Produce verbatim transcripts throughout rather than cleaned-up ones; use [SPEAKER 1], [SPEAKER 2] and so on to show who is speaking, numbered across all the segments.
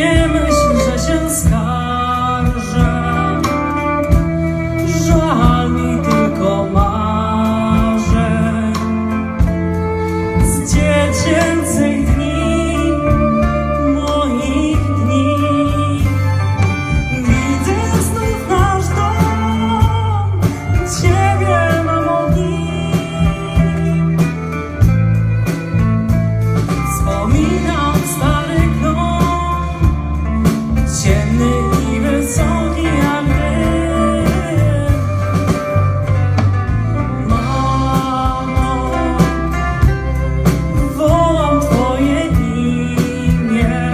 [SPEAKER 1] Nie myśl, że się skarżę, żal mi tylko marzeń z dziecięcych dni, moich dni. Widzę znów nasz dom, ciebie, mamo, dni. Wspominam stary klon, ciemny i wysoki jak dym. Mamo, wołam twoje imię,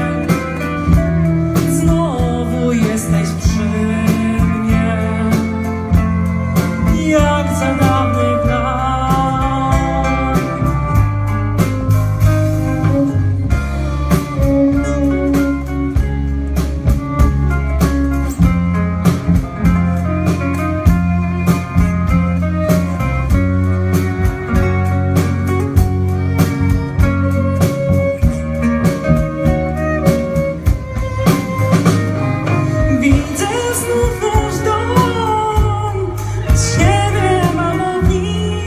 [SPEAKER 1] znowu jesteś przy mnie, jak za dawnych lat. Widzę znów nasz dom, ciebie, mamo, dni.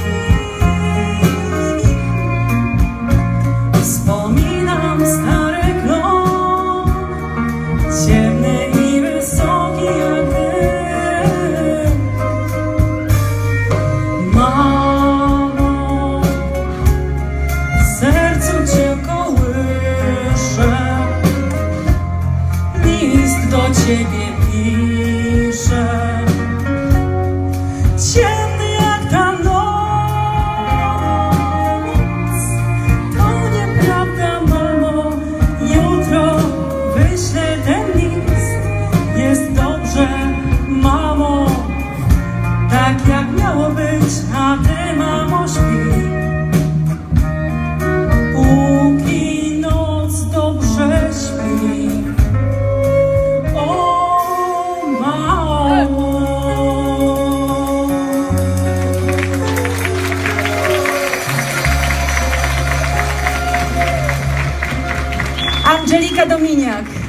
[SPEAKER 1] Wspominam stary klon, ciemny i wysoki jak dym. Mamo, w sercu cię kołyszę, list do ciebie piszę, ciemny jak ta noc. To nieprawda, mamo, jutro wyślę ten list. Jest dobrze, mamo, tak jak miało być, a ty, mamo, śpi. Póki noc dobrze śpi.
[SPEAKER 2] Angelika Dominiak.